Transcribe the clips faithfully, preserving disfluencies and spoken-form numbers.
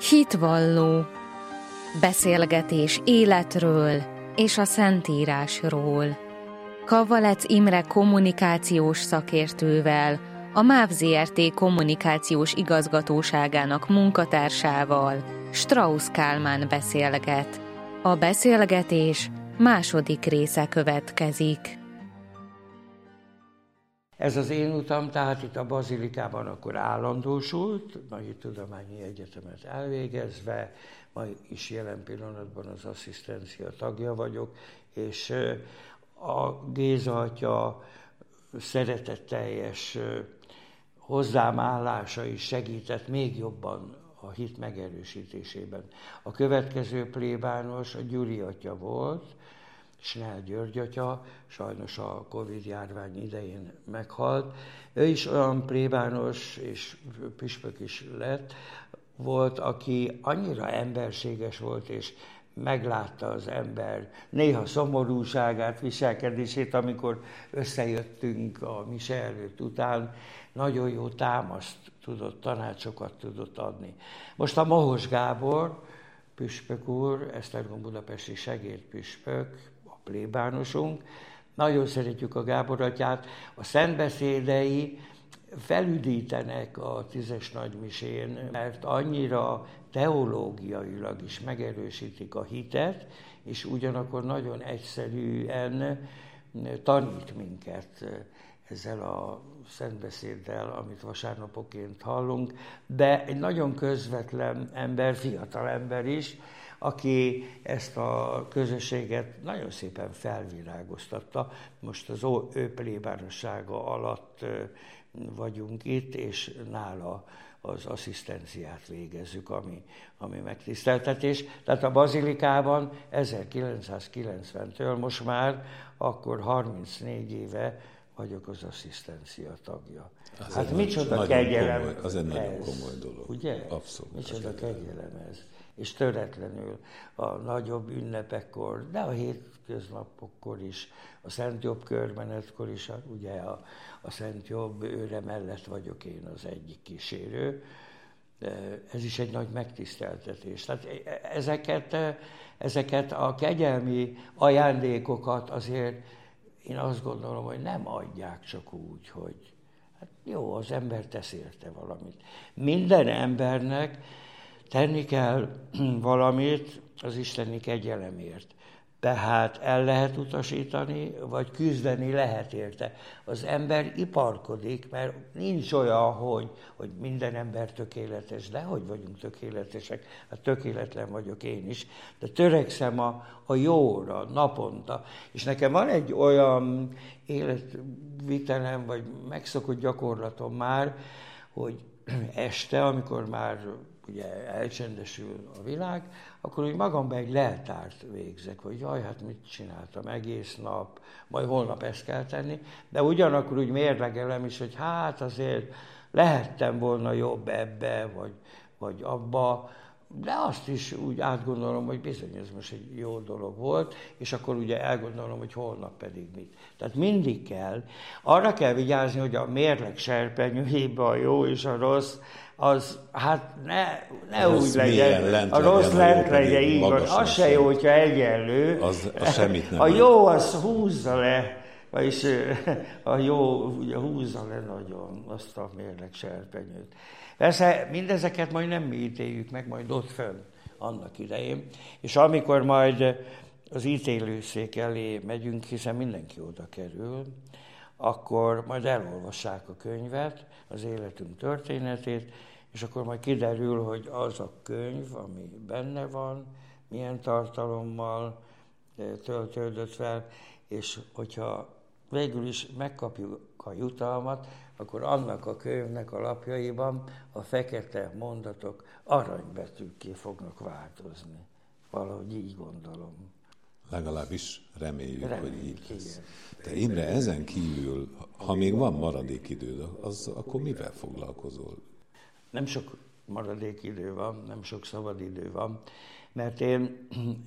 Hitvalló. Beszélgetés életről és a Szentírásról. Kavalec Imre kommunikációs szakértővel, a MÁV zé er té kommunikációs igazgatóságának munkatársával Strauss Kálmán beszélget. A beszélgetés második része következik. Ez az én utam, tehát itt a Bazilikában akkor állandósult, Nagy Tudományi Egyetemet elvégezve, ma is jelen pillanatban az asszisztencia tagja vagyok, és a Géza atya szeretetteljes hozzám állása is segített még jobban a hit megerősítésében. A következő plébános a Gyuri atya volt, Snell György atya, sajnos a Covid-járvány idején meghalt. Ő is olyan plébános és püspök is lett, volt, aki annyira emberséges volt, és meglátta az ember néha szomorúságát, viselkedését, amikor összejöttünk a mise előtt után, nagyon jó támaszt tudott, tanácsokat tudott adni. Most a Mohos Gábor, püspök úr, Esztergom budapesti segédpüspök, a plébánosunk, nagyon szeretjük a Gábor atyát, a szentbeszédei felüdítenek a tízes nagymisén, mert annyira teológiailag is megerősítik a hitet, és ugyanakkor nagyon egyszerűen tanít minket ezzel a szentbeszéddel, amit vasárnapoként hallunk, de egy nagyon közvetlen ember, fiatal ember is, aki ezt a közösséget nagyon szépen felvirágoztatta. Most az ő plébánossága alatt vagyunk itt, és nála az asszisztenciát végezzük, ami, ami megtiszteltetés. Tehát a Bazilikában ezerkilencszázkilencventől most már akkor harmincnégy éve vagyok az asszisztencia tagja. Az hát micsoda kegyelem komoly, az egy ez, nagyon komoly dolog. Ugye? Abszolút. Micsoda kegyelem ez. És töretlenül a nagyobb ünnepekkor, de a hétköznapokkor is, a Szent Jobb körmenetkor is, ugye a, a Szent Jobb őre mellett vagyok én az egyik kísérő. Ez is egy nagy megtiszteltetés. Tehát ezeket, ezeket a kegyelmi ajándékokat azért én azt gondolom, hogy nem adják csak úgy, hogy hát jó, az ember tesz érte valamit. Minden embernek tenni kell valamit az isteni kegyelemért. Tehát el lehet utasítani, vagy küzdeni lehet érte. Az ember iparkodik, mert nincs olyan, hogy, hogy minden ember tökéletes, de hogy vagyunk tökéletesek, hát tökéletlen vagyok én is, de törekszem a, a jóra, naponta. És nekem van egy olyan életvitelem, vagy megszokott gyakorlatom már, hogy este, amikor már ugye elcsendesül a világ, akkor úgy magamban egy leltárt végzek, hogy jaj, hát mit csináltam egész nap, majd holnap ezt kell tenni, de ugyanakkor úgy mérlegelem is, hogy hát azért lehettem volna jobb ebbe, vagy, vagy abba, de azt is úgy átgondolom, hogy bizony ez most egy jó dolog volt, és akkor ugye elgondolom, hogy holnap pedig mit. Tehát mindig kell, arra kell vigyázni, hogy a mérleg serpenyőjében a jó és a rossz, az hát ne, ne úgy legyen, a rossz lent legyen, így van, az se jó, hogyha egyenlő. Az, az semmit nem a jó az húzza le, vagyis a jó ugye húzza le nagyon azt a mérleg serpenyőt. Persze mindezeket majd nem mi ítéljük meg, majd ott fönn annak idején, és amikor majd az ítélőszék elé megyünk, hiszen mindenki oda kerül, akkor majd elolvassák a könyvet, az életünk történetét, és akkor majd kiderül, hogy az a könyv, ami benne van, milyen tartalommal töltődött fel, és hogyha végül is megkapjuk a jutalmat, akkor annak a könyvnek a lapjaiban a fekete mondatok aranybetűkké fognak változni. Valahogy így gondolom. Legalábbis reméljük, Reméljük hogy így lesz. igen. De Imre, ezen kívül, ha még van maradék időd, az, akkor mivel foglalkozol? Nem sok maradék idő van, nem sok szabad idő van. mert én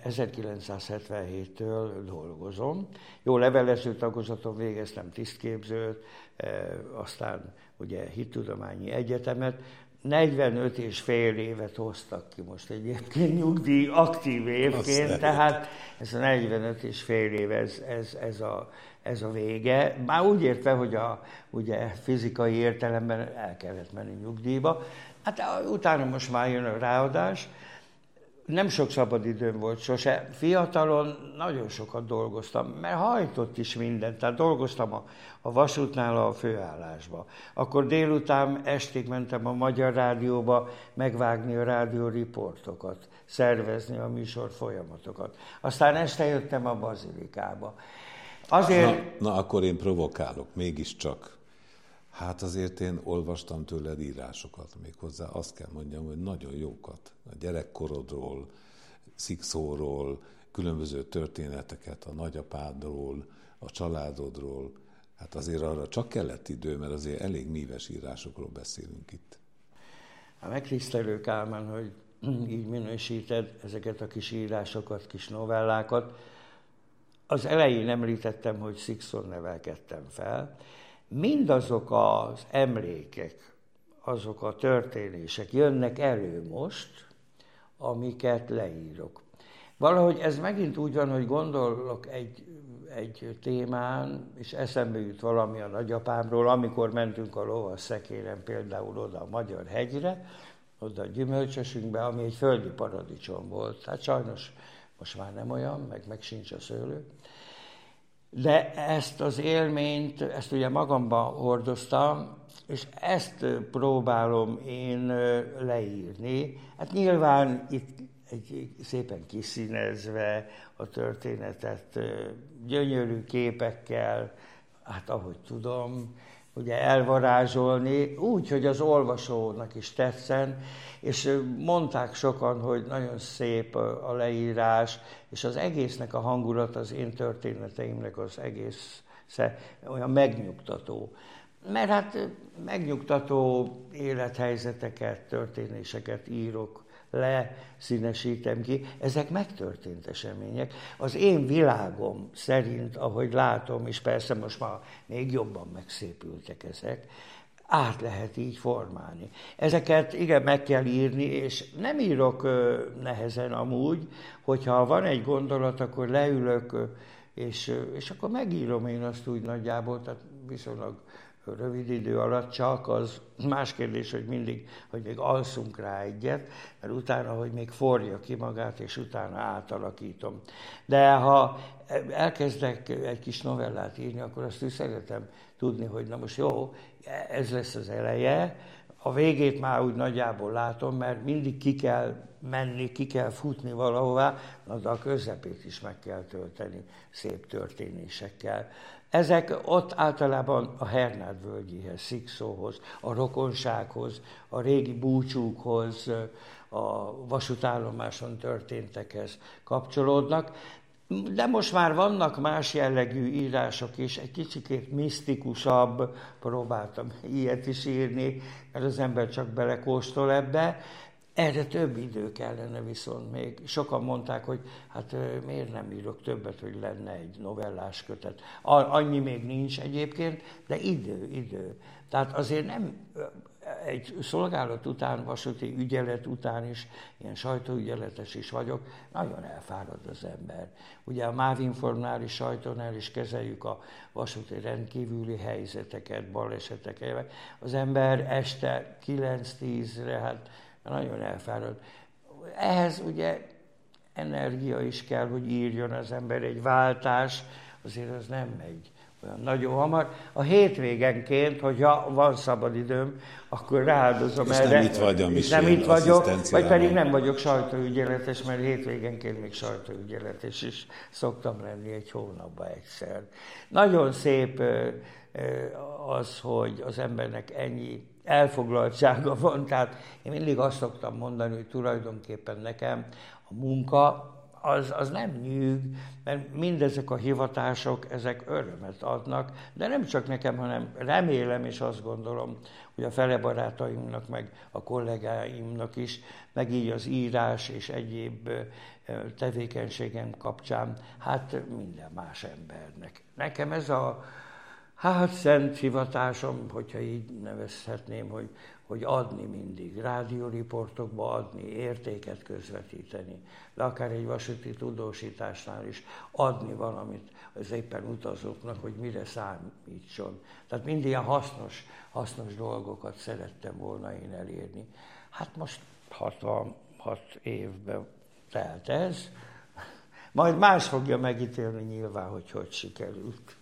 ezerkilencszázhetvenhéttől dolgozom. Jó, levelező tagozaton végeztem, tisztképzőt, aztán ugye hittudományi egyetemet. negyvenöt és fél évet hoztak ki most egyébként nyugdíj aktív évként, tehát ez a negyvenöt és fél év, ez, ez, ez, a, ez a vége. Már úgy értve, hogy a ugye, fizikai értelemben el kellett menni nyugdíjba. Hát utána most már jön a ráadás. Nem sok szabadidőm volt sose. Fiatalon nagyon sokat dolgoztam, mert hajtott is mindent. Tehát dolgoztam a, a vasútnál a főállásba. Akkor délután estig mentem a Magyar Rádióba megvágni a rádióriportokat, szervezni a műsor folyamatokat. Aztán este jöttem a Bazilikába. Azért... Na, na akkor én provokálok, mégiscsak. Hát azért én olvastam tőled írásokat, méghozzá azt kell mondjam, hogy nagyon jókat. A gyerekkorodról, Szikszóról, különböző történeteket, a nagyapádról, a családodról. Hát azért arra csak kellett idő, mert azért elég míves írásokról beszélünk itt. Megtisztelő, Kálmán, hogy így minősíted ezeket a kis írásokat, kis novellákat. Az elején említettem, hogy Szikszón nevelkedtem fel. Mindazok az emlékek, azok a történések jönnek elő most, amiket leírok. Valahogy ez megint úgy van, hogy gondolok egy, egy témán, és eszembe jut valami a nagyapámról, amikor mentünk a lovas szekéren például oda a Magyar hegyre, oda a gyümölcsösünkbe, ami egy földi paradicsom volt. Hát sajnos most már nem olyan, meg, meg sincs a szőlő. De ezt az élményt, ezt ugye magamba hordoztam, és ezt próbálom én leírni. Hát nyilván itt egy szépen kiszínezve a történetet, gyönyörű képekkel, hát ahogy tudom, ugye elvarázsolni, úgy, hogy az olvasónak is tetszen, és mondták sokan, hogy nagyon szép a leírás, és az egésznek a hangulat, az én történeteimnek az egész olyan megnyugtató. Mert hát megnyugtató élethelyzeteket, történéseket írok le, színesítem ki. Ezek megtörtént események. Az én világom szerint, ahogy látom, és persze most már még jobban megszépültek ezek, át lehet így formálni. Ezeket igen, meg kell írni, és nem írok ö, nehezen amúgy, hogyha van egy gondolat, akkor leülök, ö, és, ö, és akkor megírom én azt úgy nagyjából, tehát viszonylag rövid idő alatt csak, az más kérdés, hogy mindig, hogy még alszunk rá egyet, mert utána, hogy még forja ki magát, és utána átalakítom. De ha elkezdek egy kis novellát írni, akkor azt is szeretem tudni, hogy na most jó, ez lesz az eleje, a végét már úgy nagyjából látom, mert mindig ki kell menni, ki kell futni valahová, de a közepét is meg kell tölteni szép történésekkel. Ezek ott általában a Hernád völgyéhez, Szikszóhoz, a rokonsághoz, a régi búcsúkhoz, a vasútállomáson történtekhez kapcsolódnak. De most már vannak más jellegű írások is, egy kicsikét misztikusabb, próbáltam ilyet is írni, mert az ember csak belekóstol ebbe. Erre több idő kellene viszont még. Sokan mondták, hogy hát miért nem írok többet, hogy lenne egy novellás kötet. Annyi még nincs egyébként, de idő, idő. Tehát azért nem egy szolgálat után, vasúti ügyelet után is, ilyen sajtóügyeletes is vagyok, nagyon elfárad az ember. Ugye a MÁV-informális sajtónál is kezeljük a vasúti rendkívüli helyzeteket, baleseteket. Az ember este kilenc-tízre, hát nagyon elfárad. Ehhez ugye energia is kell, hogy írjon az ember, egy váltás, azért az nem megy olyan nagyon hamar. A hétvégenként, hogyha van szabad időm, akkor rááldozom és erre. Nem itt vagy a nem itt vagyok, vagy pedig nem vagyok sajtóügyeletes, mert hétvégenként még sajtóügyeletes is szoktam lenni egy hónapban egyszer. Nagyon szép az, hogy az embernek ennyi elfoglaltsága van, tehát én mindig azt szoktam mondani, hogy tulajdonképpen nekem a munka az, az nem nyűg, mert mindezek a hivatások, ezek örömet adnak, de nem csak nekem, hanem remélem és azt gondolom, hogy a fele barátaimnak, meg a kollégáimnak is, meg így az írás és egyéb tevékenységem kapcsán, hát minden más embernek. Nekem ez a hát szent hivatásom, hogyha így nevezhetném, hogy, hogy adni mindig, rádióriportokba adni, értéket közvetíteni, de akár egy vasúti tudósításnál is adni valamit az éppen utazóknak, hogy mire számítson. Tehát mind ilyen hasznos, hasznos dolgokat szerettem volna én elérni. Hát most hatvanhat évben telt ez, majd más fogja megítélni nyilván, hogy hogy sikerült.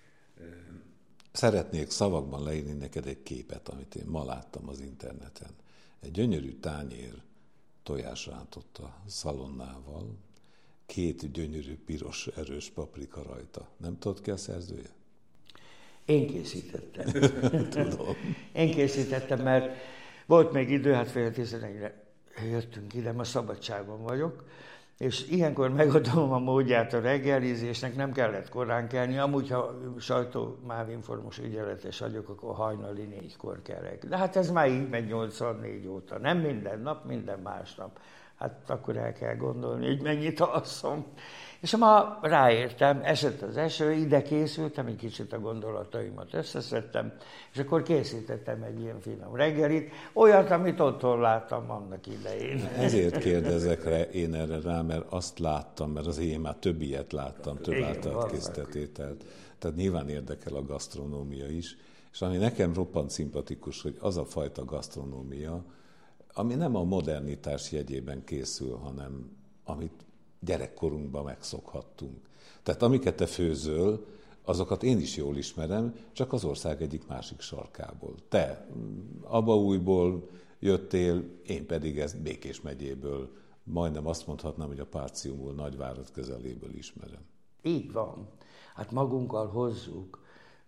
Szeretnék szavakban leírni neked egy képet, amit én ma láttam az interneten. Egy gyönyörű tányér tojásrántott a szalonnával, két gyönyörű piros erős paprika rajta. Nem tudod ki a szerzője? Én készítettem. Tudom. Én készítettem, mert volt még idő, hát fél tizenegyre jöttünk ide, ma szabadságon vagyok, és ilyenkor megadom a módját a reggelizésnek, nem kellett korán kelni, amúgy, ha sajtómávinformos ügyeletes vagyok, akkor hajnali négykor kelek. De hát ez már így megy nyolcvannégy óta, nem minden nap, minden másnap. Hát akkor el kell gondolni, hogy mennyit alszom. És ma ráértem, esett az eső, ide készültem, egy kicsit a gondolataimat összeszedtem, és akkor készítettem egy ilyen finom reggelit, olyat, amit otthon láttam annak idején. Ezért kérdezek rá, én erre rá, mert azt láttam, mert az én már több ilyet láttam, több általát készített ételt. Tehát nyilván érdekel a gasztronómia is, és ami nekem roppant szimpatikus, hogy az a fajta gasztronómia, ami nem a modernitás jegyében készül, hanem amit gyerekkorunkban megszokhattunk. Tehát amiket te főzöl, azokat én is jól ismerem, csak az ország egyik másik sarkából. Te Abaújból jöttél, én pedig ezt Békés megyéből, majdnem azt mondhatnám, hogy a Párciumból, Nagyvárad közeléből ismerem. Így van. Hát magunkkal hozzuk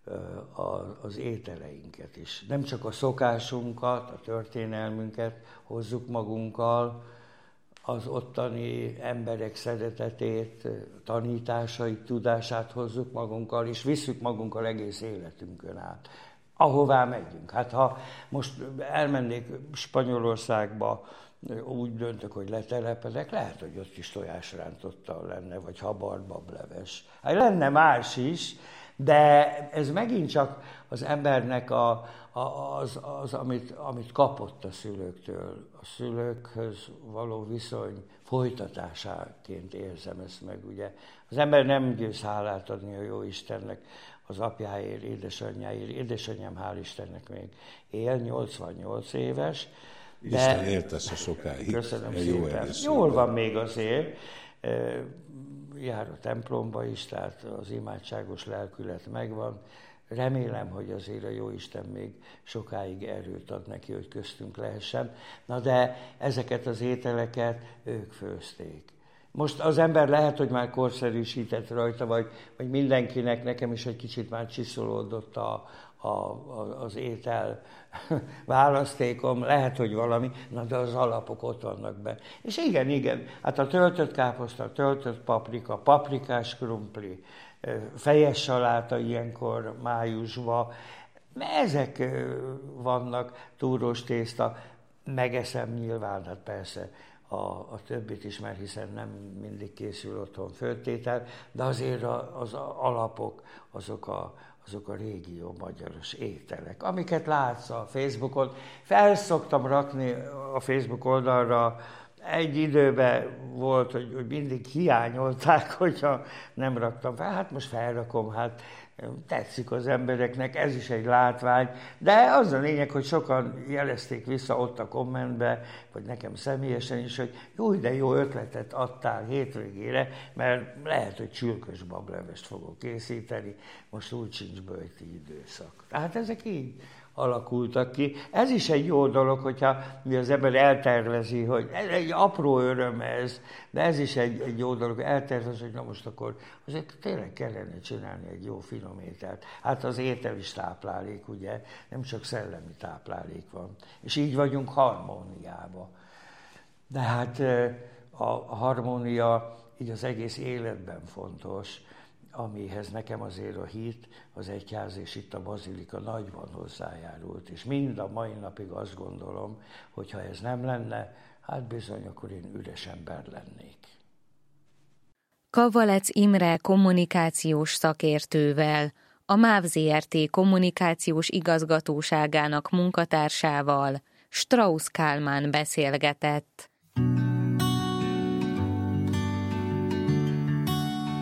az ételeinket is. Nem csak a szokásunkat, a történelmünket hozzuk magunkkal, az ottani emberek szeretetét, tanításait, tudását hozzuk magunkkal, és visszük magunkkal egész életünkön át. Ahová megyünk. Hát ha most elmennék Spanyolországba, úgy döntök, hogy letelepedek, lehet, hogy ott is tojásrántottal lenne, vagy habarbableves. Hát lenne más is, de ez megint csak az embernek a, a, az, az amit, amit kapott a szülőktől. A szülőkhöz való viszony folytatásáként érzem ezt meg, ugye. Az ember nem győz hálát adni a Jóistennek az apjáért, édesanyjáért. Édesanyám, hál' Istennek, még él, nyolcvannyolc éves. De Isten éltesse sokáig. Köszönöm jó szépen. Jól van még azért. Jár a templomba is, tehát az imádságos lelkület megvan. Remélem, hogy azért a Jóisten még sokáig erőt ad neki, hogy köztünk lehessen. Na de ezeket az ételeket ők főzték. Most az ember lehet, hogy már korszerűsített rajta, vagy, vagy mindenkinek, nekem is egy kicsit már csiszolódott a, a, a, az étel választékom, lehet, hogy valami, na de az alapok ott vannak be. És igen, igen, hát a töltött káposzta, töltött paprika, paprikás krumpli, fejes saláta ilyenkor májusban, ezek vannak, túrós tészta, megeszem nyilván, hát persze a, a többit is, mert hiszen nem mindig készül otthon főtétel, de azért a, az alapok, azok a, azok a régió magyaros ételek, amiket látsz a Facebookon. Fel szoktam rakni a Facebook oldalra, egy időben volt, hogy, hogy mindig hiányolták, hogyha nem raktam fel. Hát most felrakom, hát tetszik az embereknek, ez is egy látvány. De az a lényeg, hogy sokan jelezték vissza ott a kommentbe, vagy nekem személyesen is, hogy jó, de jó ötletet adtál hétvégére, mert lehet, hogy csülkös bablevest fogok készíteni, most úgy sincs böjti időszak. Tehát ezek így alakultak ki. Ez is egy jó dolog, hogyha mi az ember eltervezi, hogy ez egy apró öröm ez, de ez is egy, egy jó dolog, eltervezi, hogy na most akkor azért tényleg kellene csinálni egy jó finom ételt. Hát az étel is táplálék, ugye, nem csak szellemi táplálék van. És így vagyunk harmóniában. De hát a harmónia így az egész életben fontos, amihez nekem azért a hit, az egyház és itt a bazilika nagyban hozzájárult. És mind a mai napig azt gondolom, hogy ha ez nem lenne, hát bizony, akkor én üres ember lennék. Kavalec Imre kommunikációs szakértővel, a MÁV zé er té kommunikációs igazgatóságának munkatársával Strausz Kálmán beszélgetett.